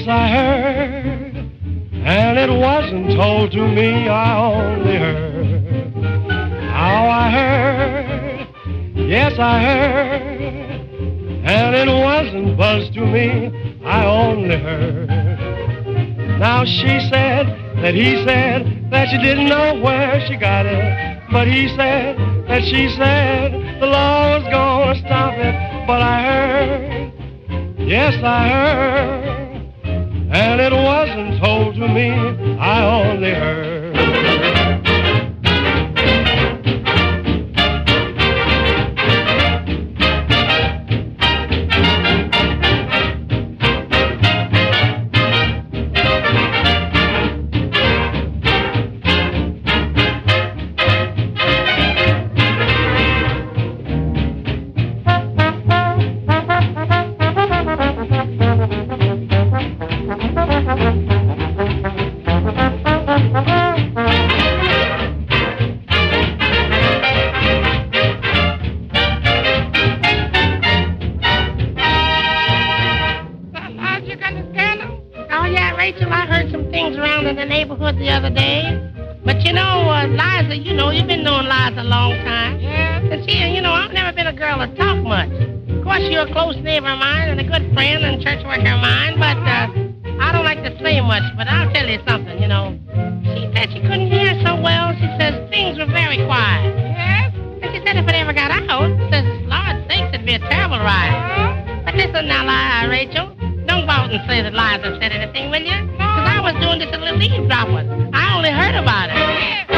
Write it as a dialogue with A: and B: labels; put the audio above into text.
A: I heard, and it wasn't told to me, I only heard. How I heard, yes I heard, and it wasn't buzzed to me, I only heard. Now she said that he said that she didn't know where she got it, but he said that she said the law was gonna stop it. But I heard, yes I heard, and it wasn't told to me, I only heard.
B: Rachel, I heard some things around in the neighborhood the other day. But you know, Liza, you know, you've been knowing Liza a long time. Yeah. And she, you know, I've never been a girl to talk much. Of course, you're a close neighbor of mine and a good friend and church worker of mine, but I don't like to say much, but I'll tell you something, you know. She said she couldn't hear so well. She says things were very quiet. Yes. And she said if it ever got out, she says, Lord sakes, it'd be a terrible ride. But listen now, Rachel. Don't go out and say that Liza said anything, will you? Because I was doing this a little eavesdropping. I only heard about it.